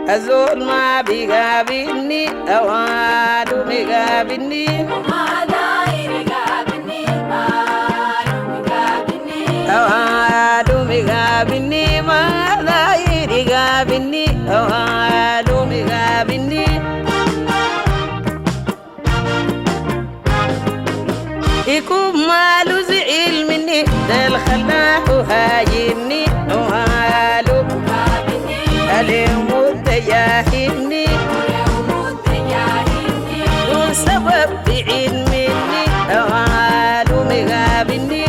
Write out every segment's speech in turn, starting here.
أزول ما بيقابلني أوادو بيقابلني وما داير يقابلني مالو بيقابلني أوادو بيقابلني ما داير يقابلني أوادو بيقابلني يكون مالو زعل مني دل خلاه هاجرني ومالو يقابلني اليوم تجاهلني دون سبب بعيد مني أوالو مقابلني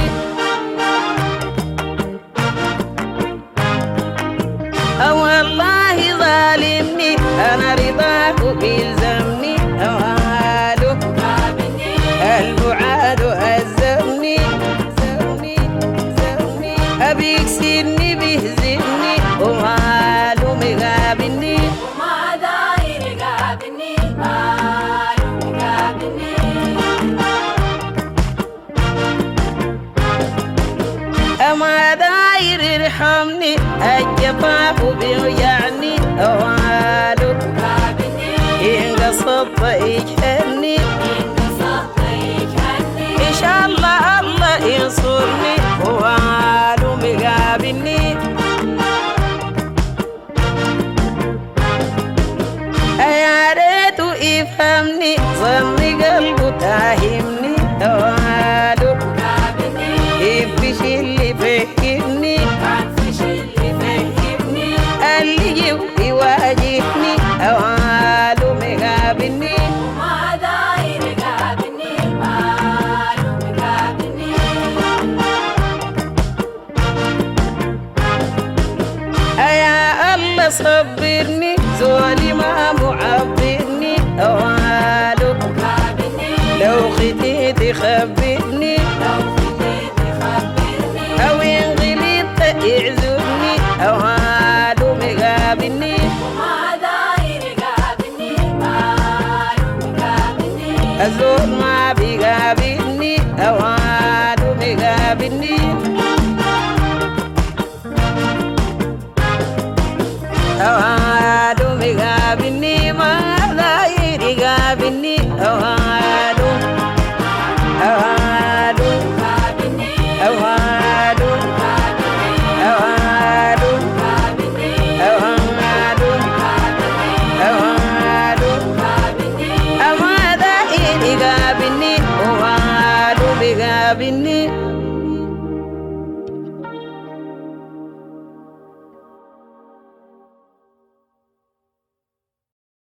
والله ظالمني أنا رضاه بيلزمني أوالو البعاد هزمني أبيك سني بيهزمني ومالو مقابلني وما داير يقابلني مالو بيقابلني أما داير يرحمني الجفاف بيوجعني أوالو إن قصدت يجهلني إن شاء الله الله ينصرني ومالو مقابلني يا ريت يفهمني ظني قلبه تاهمني أوالو يفش اللي فهمني اللي يبقى يواجهني أوالو مقابلني وما داير يقابلني مالو بيقابلني يا الله صبرني زولي ما معبرني أوالو لو خديت خبرني أو ينغليت يعذرني أوالو مقابلني وما داير يقابلني مالو بيقابلني أزول ما بيقابلني أوالو مقابلني أوالو مقابلني ما داير يقابلني أوالو أوالو أوالو